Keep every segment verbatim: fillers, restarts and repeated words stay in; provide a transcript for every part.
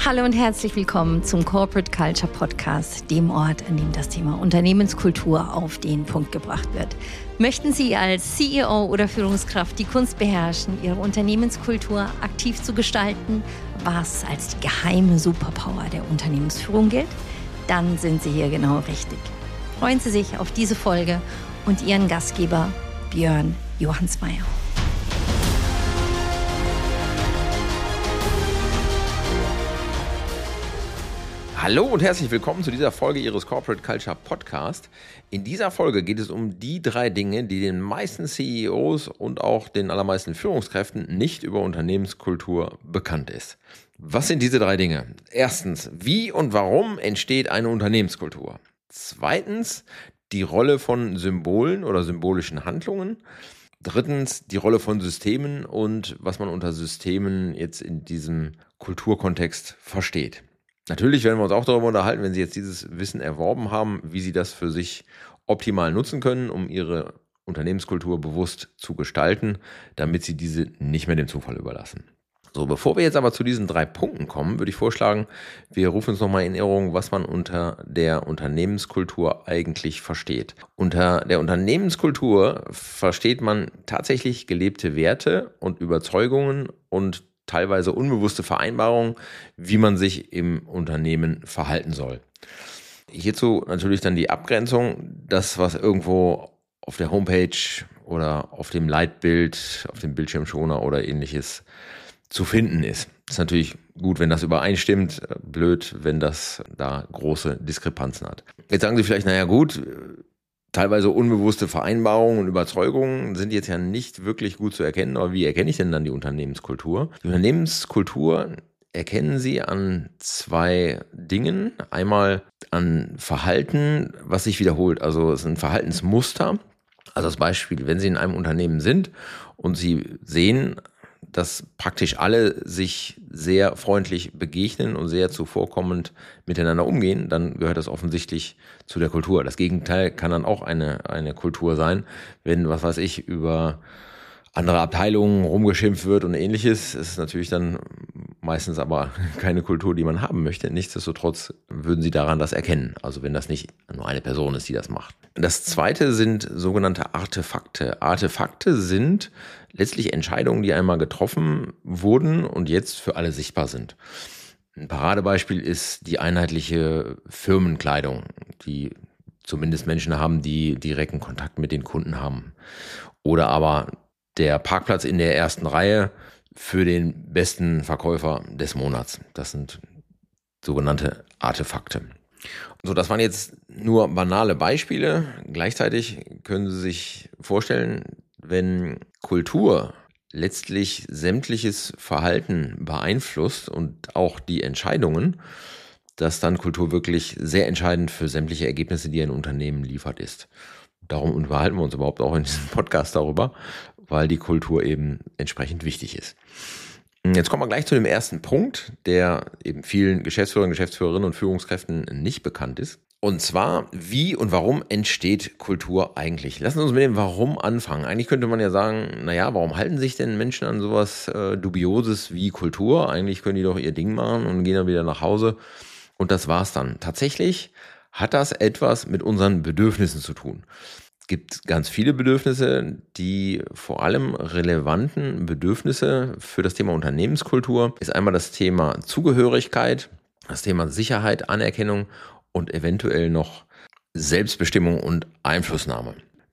Hallo und herzlich willkommen zum Corporate Culture Podcast, dem Ort, an dem das Thema Unternehmenskultur auf den Punkt gebracht wird. Möchten Sie als C E O oder Führungskraft die Kunst beherrschen, Ihre Unternehmenskultur aktiv zu gestalten, was als die geheime Superpower der Unternehmensführung gilt? Dann sind Sie hier genau richtig. Freuen Sie sich auf diese Folge und Ihren Gastgeber Björn Johansmeier. Hallo und herzlich willkommen zu dieser Folge Ihres Corporate Culture Podcast. In dieser Folge geht es um die drei Dinge, die den meisten C E Os und auch den allermeisten Führungskräften nicht über Unternehmenskultur bekannt ist. Was sind diese drei Dinge? Erstens, wie und warum entsteht eine Unternehmenskultur? Zweitens, die Rolle von Symbolen oder symbolischen Handlungen. Drittens, die Rolle von Systemen und was man unter Systemen jetzt in diesem Kulturkontext versteht. Natürlich werden wir uns auch darüber unterhalten, wenn Sie jetzt dieses Wissen erworben haben, wie Sie das für sich optimal nutzen können, um Ihre Unternehmenskultur bewusst zu gestalten, damit Sie diese nicht mehr dem Zufall überlassen. So, bevor wir jetzt aber zu diesen drei Punkten kommen, würde ich vorschlagen, wir rufen uns nochmal in Erinnerung, was man unter der Unternehmenskultur eigentlich versteht. Unter der Unternehmenskultur versteht man tatsächlich gelebte Werte und Überzeugungen und teilweise unbewusste Vereinbarungen, wie man sich im Unternehmen verhalten soll. Hierzu natürlich dann die Abgrenzung, das, was irgendwo auf der Homepage oder auf dem Leitbild, auf dem Bildschirmschoner oder ähnliches zu finden ist. Ist natürlich gut, wenn das übereinstimmt, blöd, wenn das da große Diskrepanzen hat. Jetzt sagen Sie vielleicht, naja gut, teilweise unbewusste Vereinbarungen und Überzeugungen sind jetzt ja nicht wirklich gut zu erkennen, aber wie erkenne ich denn dann die Unternehmenskultur? Die Unternehmenskultur erkennen Sie an zwei Dingen. Einmal an Verhalten, was sich wiederholt. Also es ist ein Verhaltensmuster. Also als Beispiel, wenn Sie in einem Unternehmen sind und Sie sehen, dass praktisch alle sich sehr freundlich begegnen und sehr zuvorkommend miteinander umgehen, dann gehört das offensichtlich zu der Kultur. Das Gegenteil kann dann auch eine, eine Kultur sein, wenn, was weiß ich, über andere Abteilungen rumgeschimpft wird und ähnliches. Das ist natürlich dann meistens aber keine Kultur, die man haben möchte. Nichtsdestotrotz würden Sie daran das erkennen. Also wenn das nicht nur eine Person ist, die das macht. Das zweite sind sogenannte Artefakte. Artefakte sind letztlich Entscheidungen, die einmal getroffen wurden und jetzt für alle sichtbar sind. Ein Paradebeispiel ist die einheitliche Firmenkleidung, die zumindest Menschen haben, die direkten Kontakt mit den Kunden haben. Oder aber der Parkplatz in der ersten Reihe für den besten Verkäufer des Monats. Das sind sogenannte Artefakte. So, das waren jetzt nur banale Beispiele. Gleichzeitig können Sie sich vorstellen, wenn Kultur letztlich sämtliches Verhalten beeinflusst und auch die Entscheidungen, dass dann Kultur wirklich sehr entscheidend für sämtliche Ergebnisse, die ein Unternehmen liefert, ist. Darum unterhalten wir uns überhaupt auch in diesem Podcast darüber, weil die Kultur eben entsprechend wichtig ist. Jetzt kommen wir gleich zu dem ersten Punkt, der eben vielen Geschäftsführern, Geschäftsführerinnen und Führungskräften nicht bekannt ist. Und zwar, wie und warum entsteht Kultur eigentlich? Lassen Sie uns mit dem Warum anfangen. Eigentlich könnte man ja sagen, naja, warum halten sich denn Menschen an sowas äh, Dubioses wie Kultur? Eigentlich können die doch ihr Ding machen und gehen dann wieder nach Hause. Und das war's dann. Tatsächlich hat das etwas mit unseren Bedürfnissen zu tun. Es gibt ganz viele Bedürfnisse, die vor allem relevanten Bedürfnisse für das Thema Unternehmenskultur ist einmal das Thema Zugehörigkeit, das Thema Sicherheit, Anerkennung und eventuell noch Selbstbestimmung und Einflussnahme.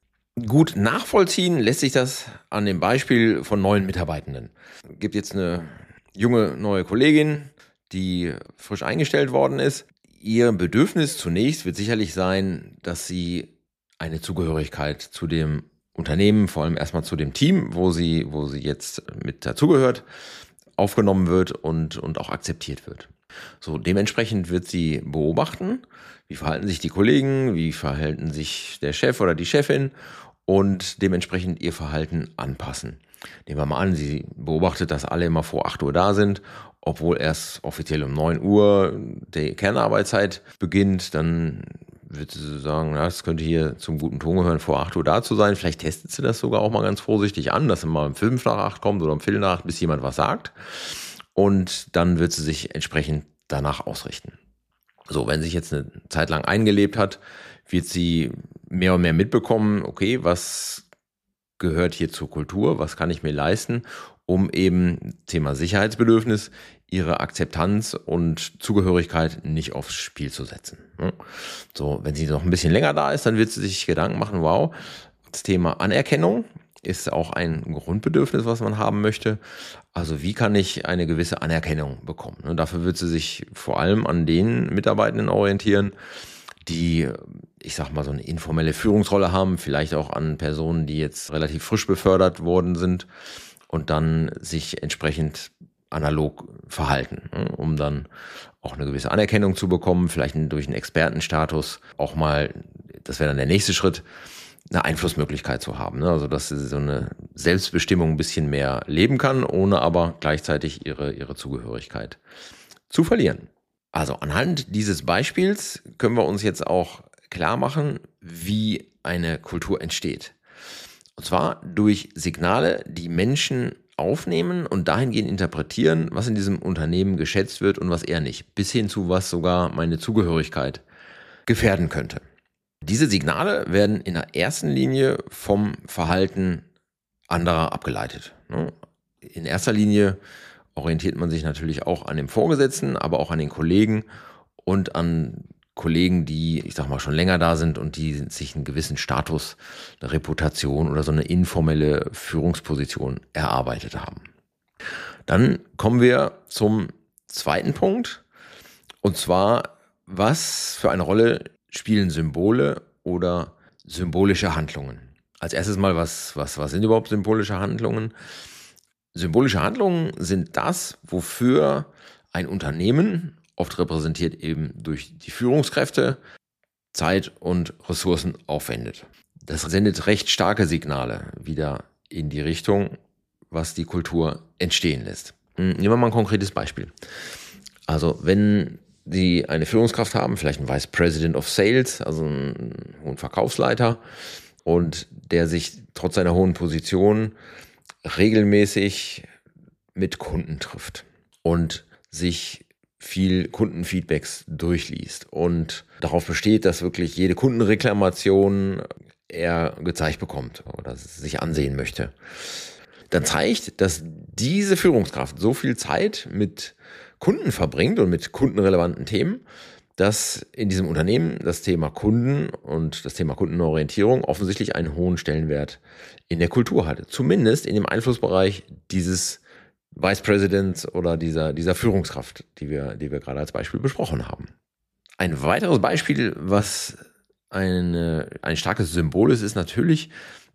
Gut nachvollziehen lässt sich das an dem Beispiel von neuen Mitarbeitenden. Es gibt jetzt eine junge neue Kollegin, die frisch eingestellt worden ist. Ihr Bedürfnis zunächst wird sicherlich sein, dass sie eine Zugehörigkeit zu dem Unternehmen, vor allem erstmal zu dem Team, wo sie, wo sie jetzt mit dazugehört, aufgenommen wird und, und auch akzeptiert wird. So, dementsprechend wird sie beobachten, wie verhalten sich die Kollegen, wie verhalten sich der Chef oder die Chefin und dementsprechend ihr Verhalten anpassen. Nehmen wir mal an, sie beobachtet, dass alle immer vor acht Uhr da sind, obwohl erst offiziell um neun Uhr die Kernarbeitszeit beginnt, dann wird sie sagen, ja, das könnte hier zum guten Ton gehören, vor acht Uhr da zu sein. Vielleicht testet sie das sogar auch mal ganz vorsichtig an, dass sie mal um fünf nach acht kommt oder um viertel nach acht, bis jemand was sagt. Und dann wird sie sich entsprechend danach ausrichten. So, wenn sich jetzt eine Zeit lang eingelebt hat, wird sie mehr und mehr mitbekommen, okay, was gehört hier zur Kultur, was kann ich mir leisten, um eben Thema Sicherheitsbedürfnis, ihre Akzeptanz und Zugehörigkeit nicht aufs Spiel zu setzen. So, wenn sie noch ein bisschen länger da ist, dann wird sie sich Gedanken machen, wow, das Thema Anerkennung ist auch ein Grundbedürfnis, was man haben möchte. Also wie kann ich eine gewisse Anerkennung bekommen? Und dafür wird sie sich vor allem an den Mitarbeitenden orientieren, die, ich sag mal, so eine informelle Führungsrolle haben, vielleicht auch an Personen, die jetzt relativ frisch befördert worden sind und dann sich entsprechend analog verhalten, um dann auch eine gewisse Anerkennung zu bekommen, vielleicht durch einen Expertenstatus auch mal, das wäre dann der nächste Schritt, eine Einflussmöglichkeit zu haben. Also dass sie so eine Selbstbestimmung ein bisschen mehr leben kann, ohne aber gleichzeitig ihre, ihre Zugehörigkeit zu verlieren. Also anhand dieses Beispiels können wir uns jetzt auch klar machen, wie eine Kultur entsteht. Und zwar durch Signale, die Menschen aufnehmen und dahingehend interpretieren, was in diesem Unternehmen geschätzt wird und was eher nicht, bis hin zu was sogar meine Zugehörigkeit gefährden könnte. Diese Signale werden in der ersten Linie vom Verhalten anderer abgeleitet. In erster Linie orientiert man sich natürlich auch an dem Vorgesetzten, aber auch an den Kollegen und an Kollegen, die, ich sag mal, schon länger da sind und die sich einen gewissen Status, eine Reputation oder so eine informelle Führungsposition erarbeitet haben. Dann kommen wir zum zweiten Punkt, und zwar, was für eine Rolle spielen Symbole oder symbolische Handlungen? Als erstes mal, was, was, was sind überhaupt symbolische Handlungen? Symbolische Handlungen sind das, wofür ein Unternehmen, oft repräsentiert eben durch die Führungskräfte, Zeit und Ressourcen aufwendet. Das sendet recht starke Signale wieder in die Richtung, was die Kultur entstehen lässt. Nehmen wir mal ein konkretes Beispiel. Also wenn Sie eine Führungskraft haben, vielleicht einen Vice President of Sales, also einen hohen Verkaufsleiter, und der sich trotz seiner hohen Position regelmäßig mit Kunden trifft und sich viel Kundenfeedbacks durchliest und darauf besteht, dass wirklich jede Kundenreklamation er gezeigt bekommt oder sich ansehen möchte, dann zeigt, dass diese Führungskraft so viel Zeit mit Kunden verbringt und mit kundenrelevanten Themen, dass in diesem Unternehmen das Thema Kunden und das Thema Kundenorientierung offensichtlich einen hohen Stellenwert in der Kultur hatte. Zumindest in dem Einflussbereich dieses Vice Presidents oder dieser, dieser Führungskraft, die wir, die wir gerade als Beispiel besprochen haben. Ein weiteres Beispiel, was eine, ein starkes Symbol ist, ist natürlich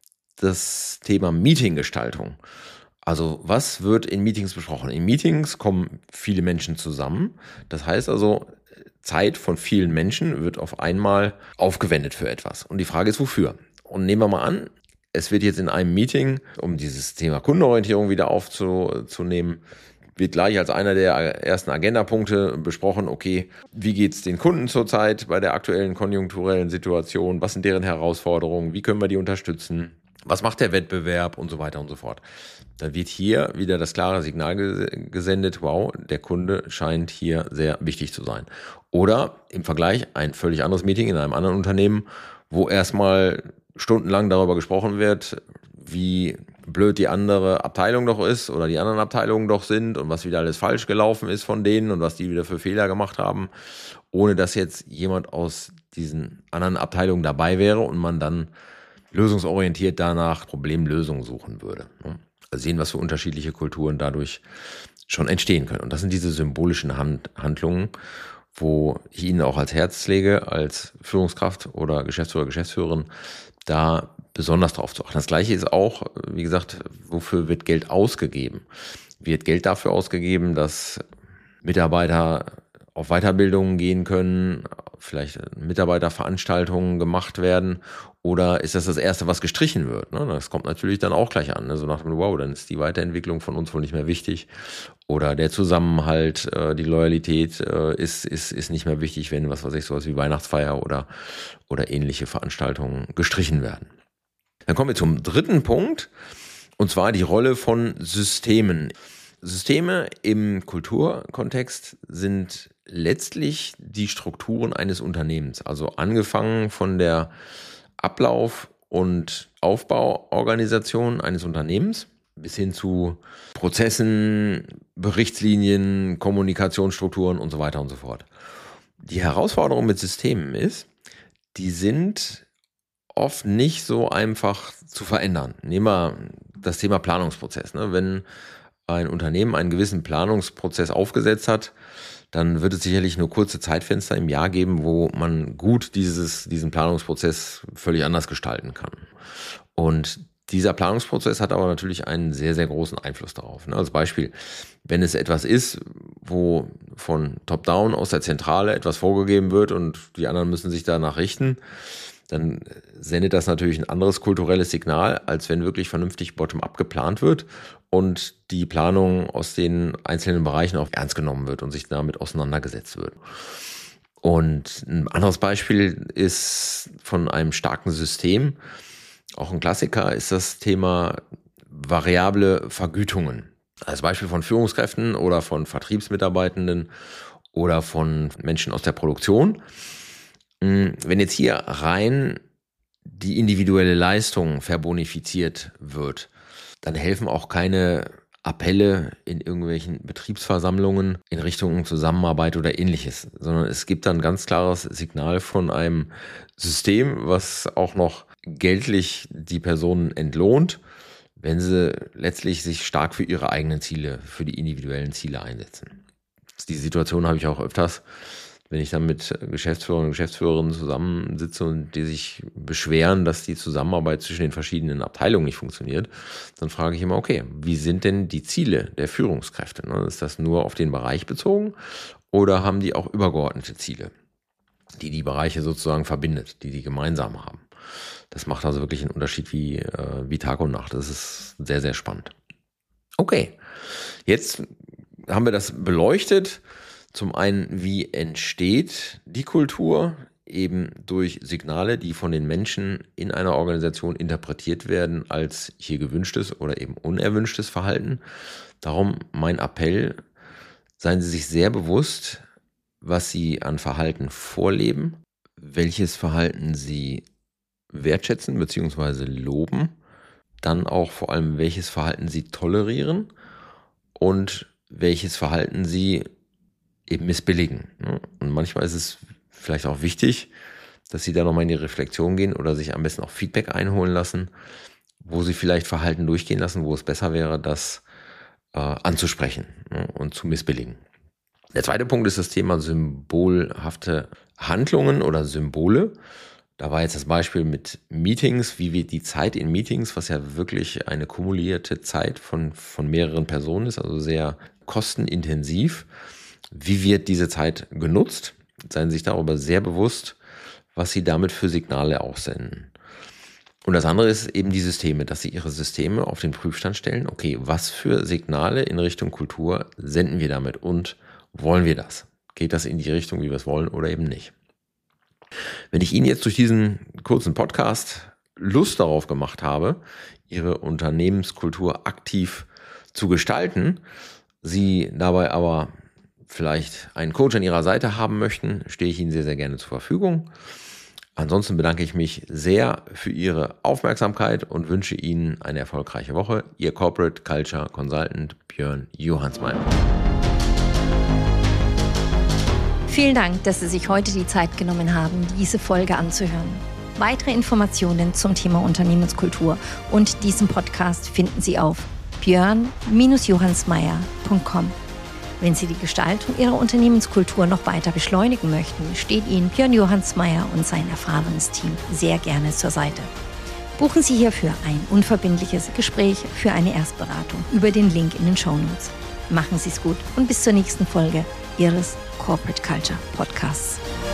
das Thema Meetinggestaltung. Also was wird in Meetings besprochen? In Meetings kommen viele Menschen zusammen. Das heißt also, Zeit von vielen Menschen wird auf einmal aufgewendet für etwas. Und die Frage ist, wofür? Und nehmen wir mal an, es wird jetzt in einem Meeting, um dieses Thema Kundenorientierung wieder aufzunehmen, wird gleich als einer der ersten Agendapunkte besprochen, okay, wie geht es den Kunden zurzeit bei der aktuellen konjunkturellen Situation? Was sind deren Herausforderungen? Wie können wir die unterstützen? Was macht der Wettbewerb und so weiter und so fort. Da wird hier wieder das klare Signal gesendet, wow, der Kunde scheint hier sehr wichtig zu sein. Oder im Vergleich ein völlig anderes Meeting in einem anderen Unternehmen, wo erstmal stundenlang darüber gesprochen wird, wie blöd die andere Abteilung doch ist oder die anderen Abteilungen doch sind und was wieder alles falsch gelaufen ist von denen und was die wieder für Fehler gemacht haben, ohne dass jetzt jemand aus diesen anderen Abteilungen dabei wäre und man dann lösungsorientiert danach Problemlösungen suchen würde. Also sehen, was für unterschiedliche Kulturen dadurch schon entstehen können. Und das sind diese symbolischen Hand- Handlungen, wo ich Ihnen auch als Herz lege, als Führungskraft oder Geschäftsführer, Geschäftsführerin, da besonders drauf zu achten. Das Gleiche ist auch, wie gesagt, wofür wird Geld ausgegeben? Wird Geld dafür ausgegeben, dass Mitarbeiter auf Weiterbildungen gehen können, vielleicht Mitarbeiterveranstaltungen gemacht werden, oder ist das das Erste, was gestrichen wird? Das kommt natürlich dann auch gleich an. So nach dem, wow, dann ist die Weiterentwicklung von uns wohl nicht mehr wichtig. Oder der Zusammenhalt, die Loyalität ist, ist, ist nicht mehr wichtig, wenn, was weiß ich, sowas wie Weihnachtsfeier oder, oder ähnliche Veranstaltungen gestrichen werden. Dann kommen wir zum dritten Punkt, und zwar die Rolle von Systemen. Systeme im Kulturkontext sind letztlich die Strukturen eines Unternehmens. Also angefangen von der Ablauf- und Aufbauorganisation eines Unternehmens bis hin zu Prozessen, Berichtslinien, Kommunikationsstrukturen und so weiter und so fort. Die Herausforderung mit Systemen ist, die sind oft nicht so einfach zu verändern. Nehmen wir das Thema Planungsprozess. Ne? Wenn ein Unternehmen einen gewissen Planungsprozess aufgesetzt hat, dann wird es sicherlich nur kurze Zeitfenster im Jahr geben, wo man gut dieses, diesen Planungsprozess völlig anders gestalten kann. Und dieser Planungsprozess hat aber natürlich einen sehr, sehr großen Einfluss darauf. Als Beispiel, wenn es etwas ist, wo von Top-Down aus der Zentrale etwas vorgegeben wird und die anderen müssen sich danach richten, dann sendet das natürlich ein anderes kulturelles Signal, als wenn wirklich vernünftig bottom-up geplant wird und die Planung aus den einzelnen Bereichen auch ernst genommen wird und sich damit auseinandergesetzt wird. Und ein anderes Beispiel ist von einem starken System, auch ein Klassiker, ist das Thema variable Vergütungen. Als Beispiel von Führungskräften oder von Vertriebsmitarbeitenden oder von Menschen aus der Produktion. Wenn jetzt hier rein die individuelle Leistung verbonifiziert wird, dann helfen auch keine Appelle in irgendwelchen Betriebsversammlungen in Richtung Zusammenarbeit oder ähnliches, sondern es gibt dann ein ganz klares Signal von einem System, was auch noch geldlich die Personen entlohnt, wenn sie letztlich sich stark für ihre eigenen Ziele, für die individuellen Ziele einsetzen. Die Situation habe ich auch öfters, wenn ich dann mit Geschäftsführern und Geschäftsführerinnen zusammensitze und die sich beschweren, dass die Zusammenarbeit zwischen den verschiedenen Abteilungen nicht funktioniert, dann frage ich immer, okay, wie sind denn die Ziele der Führungskräfte? Ist das nur auf den Bereich bezogen oder haben die auch übergeordnete Ziele, die die Bereiche sozusagen verbindet, die die gemeinsam haben? Das macht also wirklich einen Unterschied wie, wie Tag und Nacht. Das ist sehr, sehr spannend. Okay, jetzt haben wir das beleuchtet. Zum einen, wie entsteht die Kultur? Eben durch Signale, die von den Menschen in einer Organisation interpretiert werden als hier gewünschtes oder eben unerwünschtes Verhalten. Darum mein Appell, seien Sie sich sehr bewusst, was Sie an Verhalten vorleben, welches Verhalten Sie wertschätzen bzw. loben, dann auch vor allem, welches Verhalten Sie tolerieren und welches Verhalten Sie eben missbilligen. Und manchmal ist es vielleicht auch wichtig, dass Sie da nochmal in die Reflexion gehen oder sich am besten auch Feedback einholen lassen, wo Sie vielleicht Verhalten durchgehen lassen, wo es besser wäre, das äh, anzusprechen und zu missbilligen. Der zweite Punkt ist das Thema symbolhafte Handlungen oder Symbole. Da war jetzt das Beispiel mit Meetings, wie wird die Zeit in Meetings, was ja wirklich eine kumulierte Zeit von, von mehreren Personen ist, also sehr kostenintensiv. Wie wird diese Zeit genutzt? Seien Sie sich darüber sehr bewusst, was Sie damit für Signale aussenden. Und das andere ist eben die Systeme, dass Sie Ihre Systeme auf den Prüfstand stellen. Okay, was für Signale in Richtung Kultur senden wir damit und wollen wir das? Geht das in die Richtung, wie wir es wollen oder eben nicht? Wenn ich Ihnen jetzt durch diesen kurzen Podcast Lust darauf gemacht habe, Ihre Unternehmenskultur aktiv zu gestalten, Sie dabei aber vielleicht einen Coach an Ihrer Seite haben möchten, stehe ich Ihnen sehr, sehr gerne zur Verfügung. Ansonsten bedanke ich mich sehr für Ihre Aufmerksamkeit und wünsche Ihnen eine erfolgreiche Woche. Ihr Corporate Culture Consultant Björn Johansmeyer. Vielen Dank, dass Sie sich heute die Zeit genommen haben, diese Folge anzuhören. Weitere Informationen zum Thema Unternehmenskultur und diesem Podcast finden Sie auf björn johansmeyer punkt com. Wenn Sie die Gestaltung Ihrer Unternehmenskultur noch weiter beschleunigen möchten, steht Ihnen Björn Johansmeyer und sein erfahrenes Team sehr gerne zur Seite. Buchen Sie hierfür ein unverbindliches Gespräch für eine Erstberatung über den Link in den Shownotes. Machen Sie es gut und bis zur nächsten Folge Ihres Corporate Culture Podcasts.